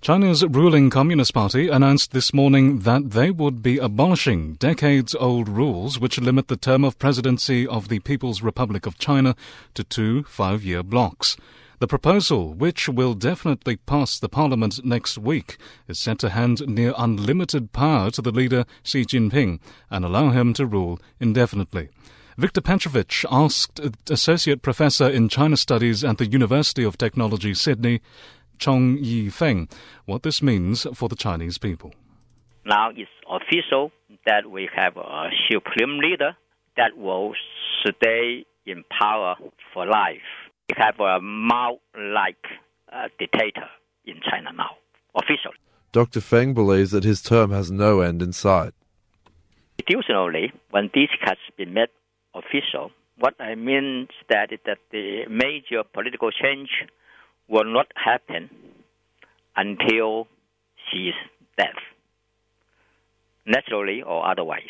China's ruling Communist Party announced this morning that they would be abolishing decades-old rules which limit the term of presidency of the People's Republic of China to 2 5-year blocks. The proposal, which will definitely pass the parliament next week, is set to hand near unlimited power to the leader Xi Jinping and allow him to rule indefinitely. Viktor Petrovich asked Associate Professor in China Studies at the University of Technology, Sydney, Chong Yifeng, what this means for the Chinese people. Now it's official that we have a supreme leader that will stay in power for life. We have a Mao-like dictator in China now, officially. Dr. Feng believes that his term has no end in sight. Institutionally, when this has been made official, what I mean is that the major political change will not happen until his death, naturally or otherwise.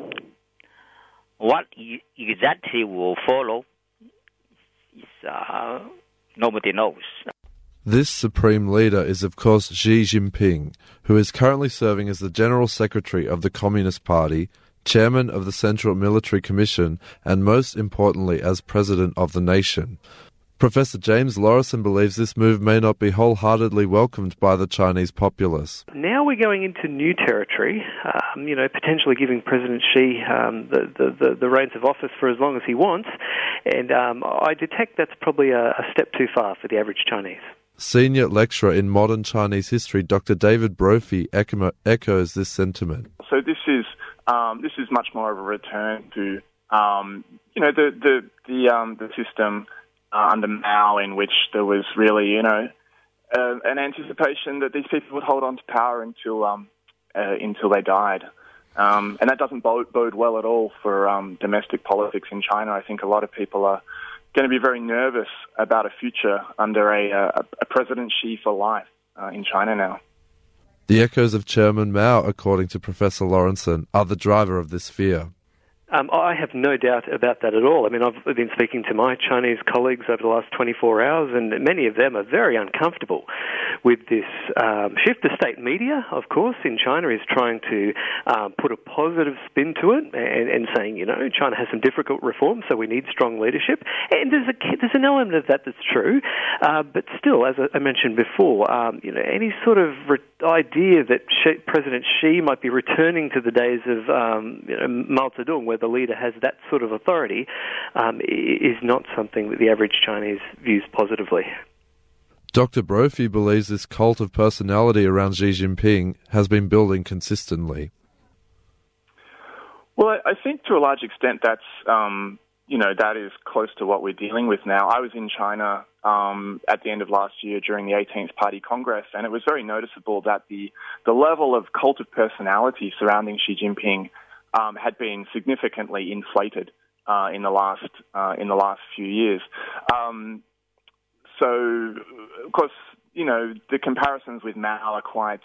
What exactly will follow is nobody knows. This supreme leader is, of course, Xi Jinping, who is currently serving as the General Secretary of the Communist Party, Chairman of the Central Military Commission, and most importantly, as President of the nation. Professor James Lorison believes this move may not be wholeheartedly welcomed by the Chinese populace. Now we're going into new territory, potentially giving President Xi the reins of office for as long as he wants, and I detect that's probably a step too far for the average Chinese. Senior lecturer in modern Chinese history, Dr. David Brophy, echoes this sentiment. So this is much more of a return to the system under Mao, in which there was really an anticipation that these people would hold on to power until they died, and that doesn't bode well at all for domestic politics in China. I think a lot of people are going to be very nervous about a future under a President Xi for life in China now. The echoes of Chairman Mao, according to Professor Lawrenson, are the driver of this fear. I have no doubt about that at all. I mean, I've been speaking to my Chinese colleagues over the last 24 hours, and many of them are very uncomfortable with this shift. The state media, of course, in China is trying to put a positive spin to it and saying, China has some difficult reforms, so we need strong leadership. And there's an element of that that's true. But still, as I mentioned before, any sort of idea that President Xi might be returning to the days of Mao Zedong, where the leader has that sort of authority, is not something that the average Chinese views positively. Dr. Brophy believes this cult of personality around Xi Jinping has been building consistently. Well, I think to a large extent that's, that is close to what we're dealing with now. I was in China at the end of last year during the 18th Party Congress, and it was very noticeable that the level of cult of personality surrounding Xi Jinping had been significantly inflated in the last few years. So, of course, the comparisons with Mao are quite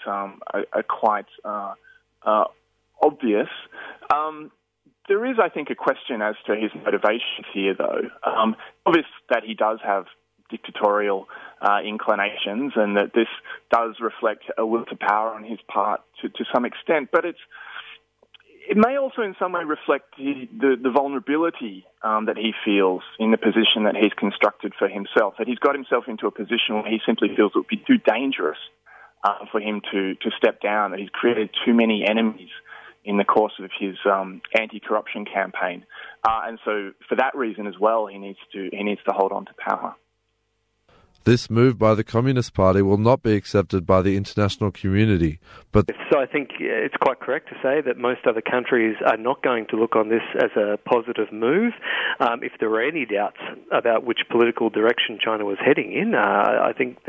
obvious. There is, I think, a question as to his motivations here, though. Obvious that he does have dictatorial inclinations, and that this does reflect a will to power on his part to some extent, but it may also in some way reflect the vulnerability that he feels in the position that he's constructed for himself, that he's got himself into a position where he simply feels it would be too dangerous for him to step down, that he's created too many enemies in the course of his anti-corruption campaign. And so for that reason as well, he needs to hold on to power. This move by the Communist Party will not be accepted by the international community. So I think it's quite correct to say that most other countries are not going to look on this as a positive move. If there were any doubts about which political direction China was heading in, I think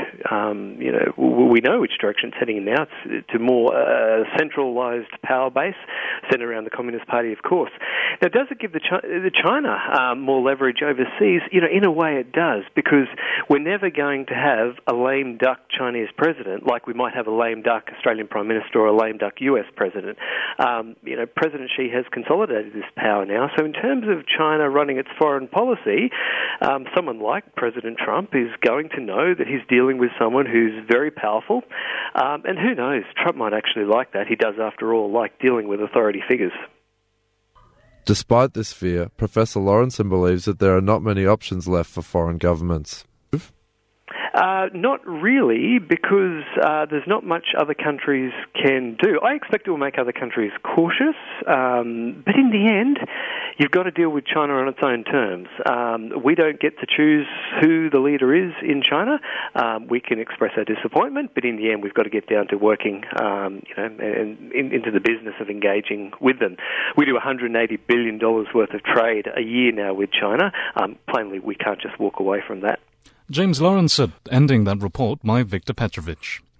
we know which direction it's heading in now. It's to more centralised power base centred around the Communist Party, of course. Now, does it give the China more leverage overseas? In a way it does, because we're never going to have a lame duck Chinese president like we might have a lame duck Australian Prime Minister or a lame duck US president. President Xi has consolidated this power now. So in terms of China running its foreign policy, someone like President Trump is going to know that he's dealing with someone who's very powerful. And who knows, Trump might actually like that. He does, after all, like dealing with authority figures. Despite this fear, Professor Lawrenson believes that there are not many options left for foreign governments. Not really, because there's not much other countries can do. I expect it will make other countries cautious, but in the end, you've got to deal with China on its own terms. We don't get to choose who the leader is in China. We can express our disappointment, but in the end, we've got to get down to working, into the business of engaging with them. We do $180 billion worth of trade a year now with China. Plainly, we can't just walk away from that. James Lawrence ending that report by Victor Petrovich.